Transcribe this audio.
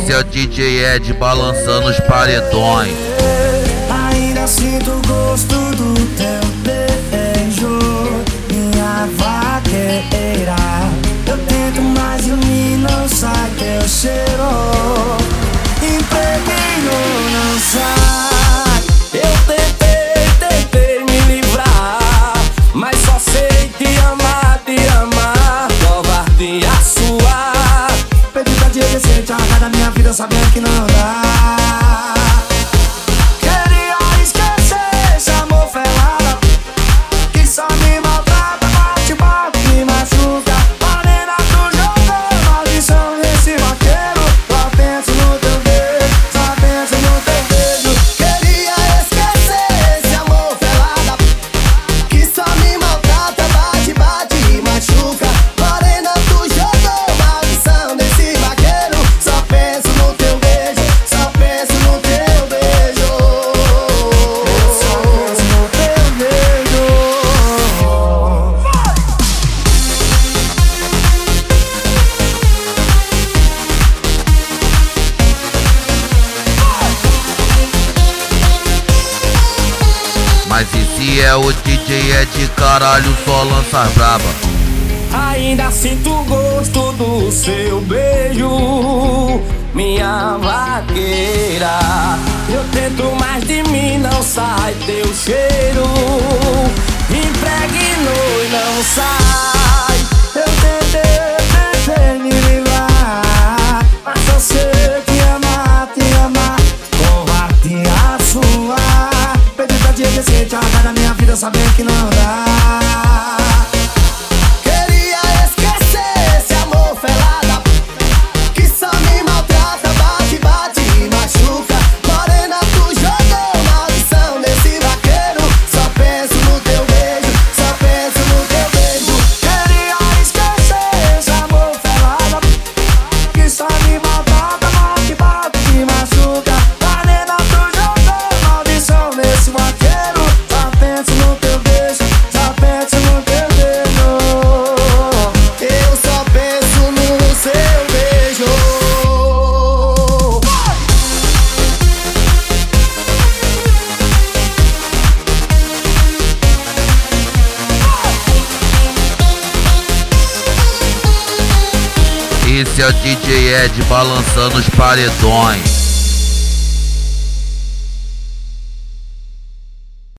Esse é o DJ Ed balançando os paredões. Ainda sinto o gosto do teu beijo, minha vaqueira. Eu tento, mas em mim não sai teu cheiro. Impregno, não sai. Eu tentei me livrar, mas só sei te amar, covardia sua. Perdi pra te descer, te arrancar da minha vida sabendo que não dá. Mas esse é o DJ Ed, caralho, só lança braba. Ainda sinto o gosto do seu beijo, minha vaqueira. Eu tento, mas de mim não sai teu cheiro. Impregno e não sai. Eu tentei me livrar, mas só sei te amar, covardia sua. Perdi pra te descer, te arrancar da minha vida sabendo que não dá. Esse é o DJ Ed balançando os paredões.